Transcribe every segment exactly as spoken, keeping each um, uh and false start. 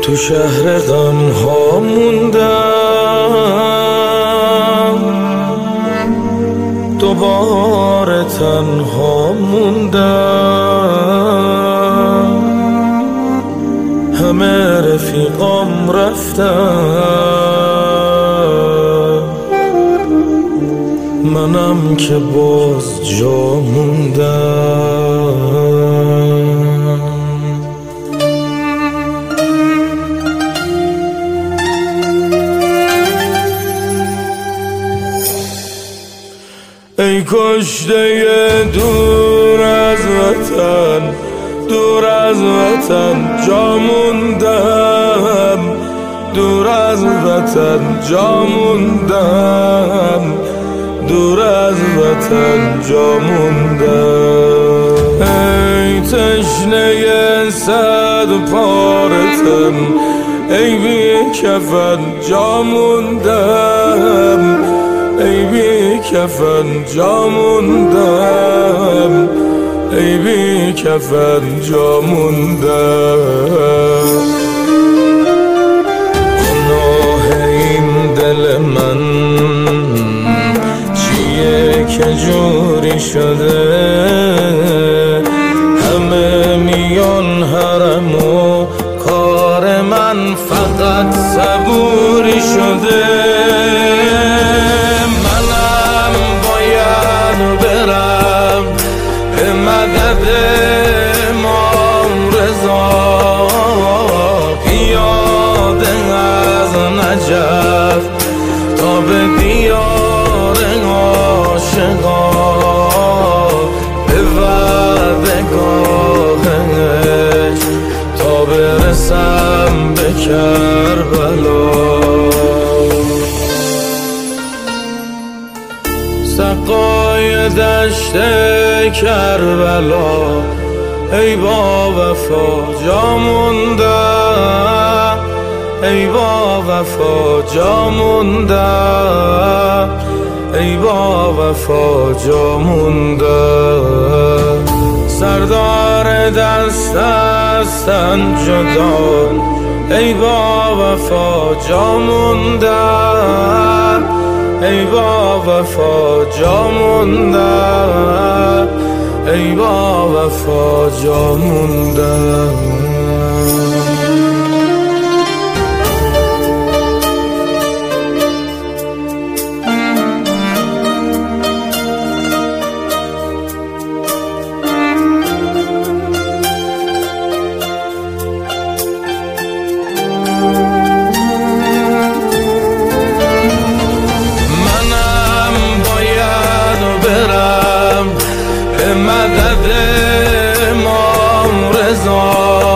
تو شهر غم ها موندم، دوباره تنها موندم. همه رفیقام رفتن، منم که باز جا موندم. ای کشته دور از وطن، دور از وطن جا موندم، دور از وطن جا موندم، دور از وطن جا موندم. ای تشنه صد پاره تن، ای بی کفن جا موندم، ای بی کفن جا موندم، ای بی کفن جا موندم. گناه این دل من چیه که جوری شده؟ همه میان حرم و کار من فقط صبوری شده. مدد امام رضا پیاده از نجف تا به دیار عاشقا، به وعدگاهش تا برسم به کربلا. سقای دشت کربلا ای با وفا جا موندم، ای با وفا جا موندم، ای با وفا جا موندم. سردار دست از تن جدا ای با وفا جا موندم، ای با وفا جا موندم، ای با وفا جا موندم. مدد امام رضا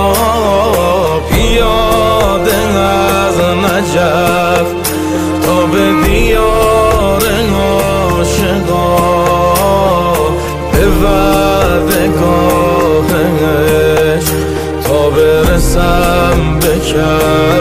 پیاده از نجف تا به دیار عاشقا، به وعدگاهش تا برسم به کربلا.